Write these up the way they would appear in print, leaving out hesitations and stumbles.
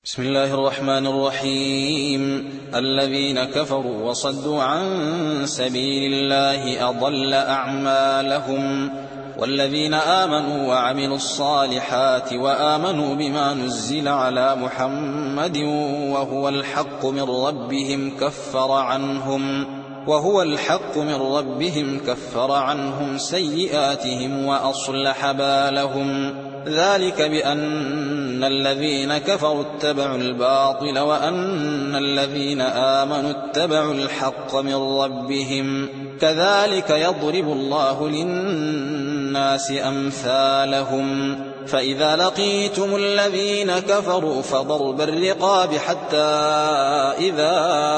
بسم الله الرحمن الرحيم. الذين كفروا وصدوا عن سبيل الله أضل أعمالهم، والذين آمنوا وعملوا الصالحات وآمنوا بما نزل على محمد وهو الحق من ربهم كفر عنهم سيئاتهم وأصلح بالهم. ذلك بأن الذين كفروا اتبعوا الباطل وأن الذين آمنوا اتبعوا الحق من ربهم. كذلك يضرب الله للناس أمثالهم. فإذا لقيتم الذين كفروا فضرب الرقاب حتى إذا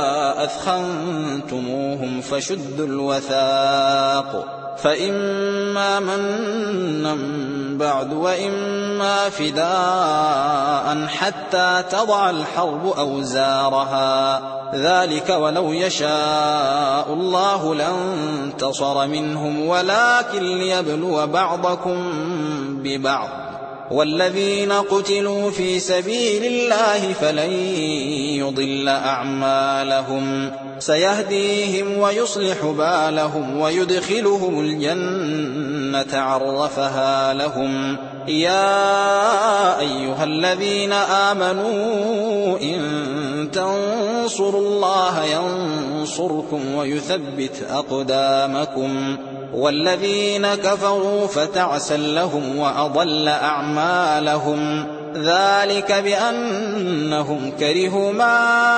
أثخنتموهم فشدوا الوثاق، فإما منا بعد وإما فداء حتى تضع الحرب أوزارها. ذلك ولو يشاء الله لانتصر منهم ولكن ليبلو بعضكم ببعض. والذين قتلوا في سبيل الله فلن يضل أعمالهم، سيهديهم ويصلح بالهم ويدخلهم الجنة عرفها لهم. يا أيها الذين آمنوا إن تنصروا الله ينصركم ويثبت أقدامكم. والذين كفروا فتعسا لهم وأضل أعمالهم. ذلك بأنهم كرهوا ما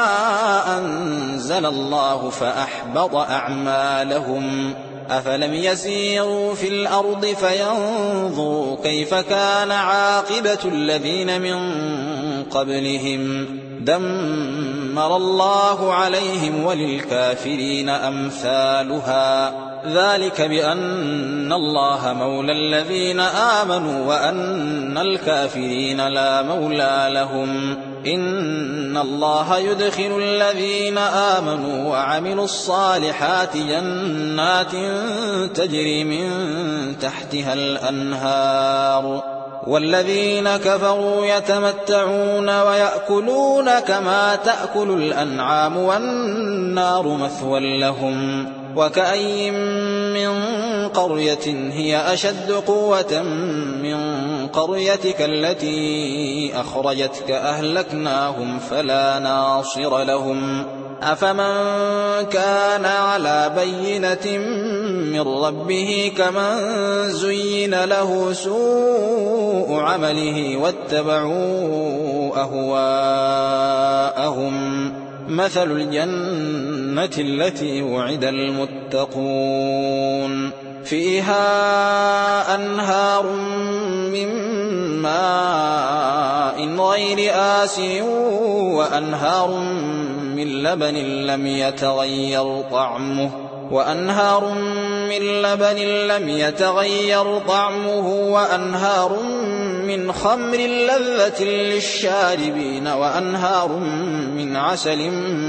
أنزل الله فأحبط أعمالهم. أفلم يسيروا في الأرض فينظروا كيف كان عاقبة الذين من قبلهم؟ دمر الله عليهم وللكافرين أمثالها. ذلك بأن الله مولى الذين آمنوا وأن الكافرين لا مولى لهم. إن الله يدخل الذين آمنوا وعملوا الصالحات جنات تجري من تحتها الأنهار، والذين كفروا يتمتعون ويأكلون كما تأكل الأنعام والنار مثوى لهم. وكأي من قرية هي أشد قوة من قريتك التي أخرجتك أهلكناهم فلا ناصر لهم. أفمن كان على بينة من ربه كمن زين له سوء عمله واتبعوا أهواءهم. مثل الجنة التي وعد المتقون فيها أنهار من ماء غير آسن وأنهار من لبن لم يتغير طعمه وأنهار من خمر لذة للشاربين وأنهار من عسل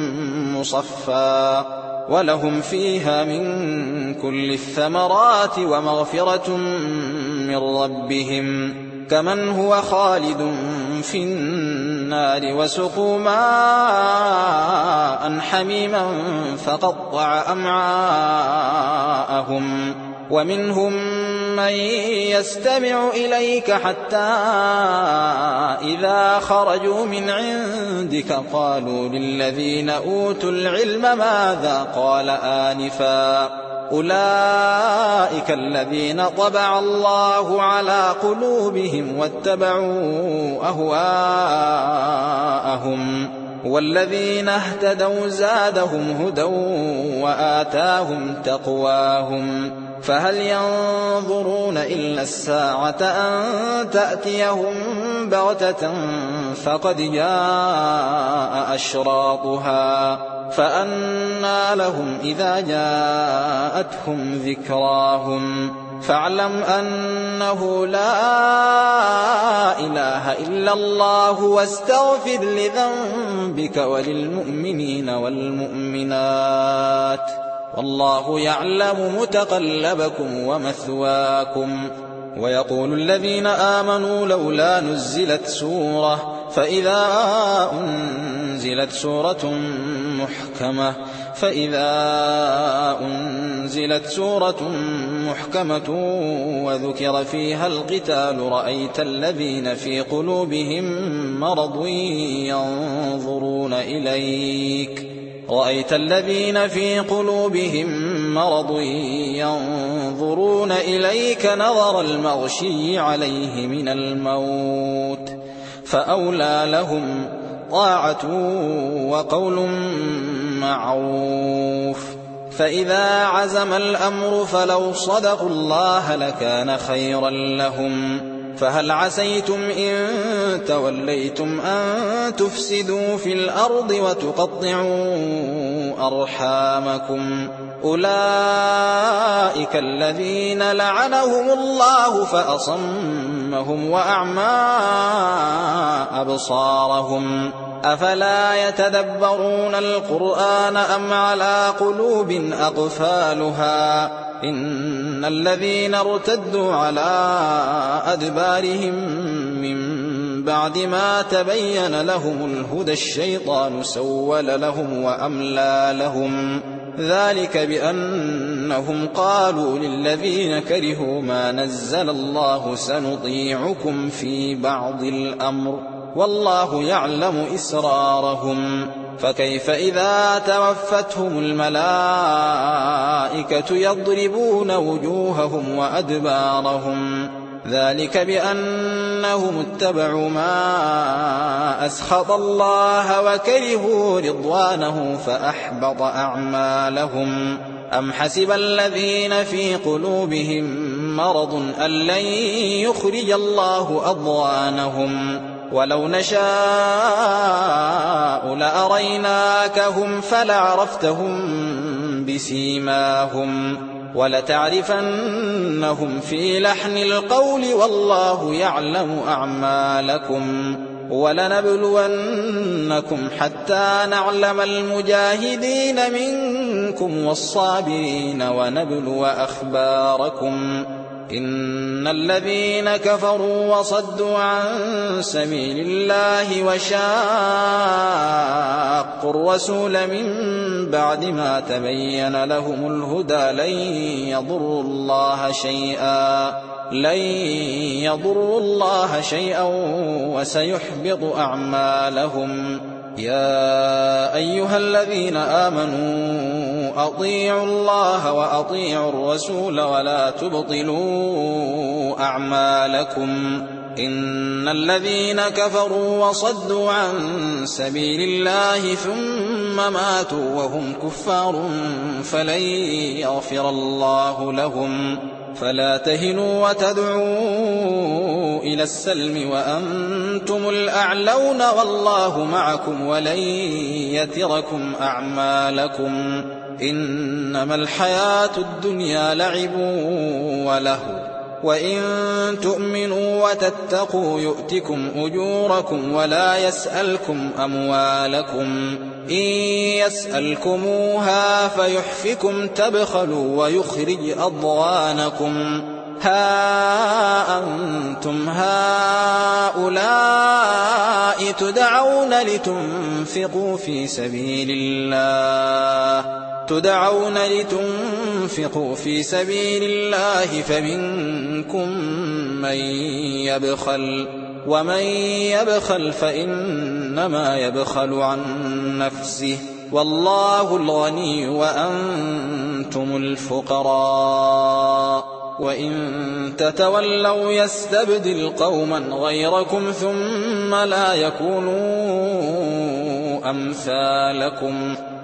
مصفى ولهم فيها من كل الثمرات ومغفرة من ربهم كمن هو خالد في النار وسقوا ماء حميما فقطع أمعاءهم. ومنهم من يستمع إليك حتى إذا خرجوا من عندك قالوا للذين أوتوا العلم ماذا قال آنفا أولئك الذين طبع الله على قلوبهم واتبعوا أهواءهم. والذين اهتدوا زادهم هدى وآتاهم تقواهم. فهل ينظرون إلا الساعة أن تأتيهم بغتة فقد جاء أشراطها فأنى لهم إذا جاءتهم ذكراهم. فاعلم أنه لا إله إلا الله واستغفر لذنبك وللمؤمنين والمؤمنات والله يعلم متقلبكم ومثواكم. ويقول الذين آمنوا لولا نزلت سورة فإذا أنزلت سورة محكمة وذكر فيها القتال رأيت الذين في قلوبهم مرض ينظرون إليك نظر المغشي عليه من الموت فأولى لهم طاعة وقول معروف. فإذا عزم الأمر فلو صدقوا الله لكان خيرا لهم. فهل عسيتم إن توليتم أن تفسدوا في الأرض وتقطعوا أرحامكم؟ أولئك الذين لعنهم الله فأصمهم وأعمى أبصارهم. أفلا يتدبرون القرآن أم على قلوب أقفالها؟ إن الذين ارتدوا على أدبارهم من بعد ما تبين لهم الهدى الشيطان سول لهم وأملى لهم. ذلك بأنهم قالوا للذين كرهوا ما نزل الله سنطيعكم في بعض الأمر والله يعلم إسرارهم. فكيف إذا توفتهم الملائكة يضربون وجوههم وأدبارهم؟ ذلك بأنهم اتبعوا ما أسخط الله وكرهوا رضوانه فأحبط أعمالهم. أم حسب الذين في قلوبهم مرض أن لن يخرج الله أضغانهم؟ ولو نشاء لأريناكهم فلعرفتهم بسيماهم ولتعرفنهم في لحن القول والله يعلم أعمالكم. ولنبلونكم حتى نعلم المجاهدين منكم والصابرين ونبلو أخباركم. إن الذين كفروا وصدوا عن سبيل الله وشاقوا الرسول من بعد ما تبين لهم الهدى لن يضروا الله شيئا وسيحبط أعمالهم. يا أيها الذين آمنوا أطيعوا الله وأطيعوا الرسول ولا تبطلوا أعمالكم. إن الذين كفروا وصدوا عن سبيل الله ثم ماتوا وهم كفار فلن يغفر الله لهم. فلا تهنوا وتدعوا إلى السلم وأنتم الأعلون والله معكم ولن يتركم أعمالكم. إنما الحياة الدنيا لعب ولهو وإن تؤمنوا وتتقوا يؤتكم أجوركم ولا يسألكم أموالكم. إن يسألكموها فيحفكم تبخلوا ويخرج أضغانكم. ها أنتم هؤلاء تدعون لتنفقوا في سبيل الله فمنكم من يبخل ومن يبخل فإنما يبخل عن نفسه والله الغني وأنتم الفقراء. وإن تتولوا يستبدل قوما غيركم ثم لا يكونوا أمثالكم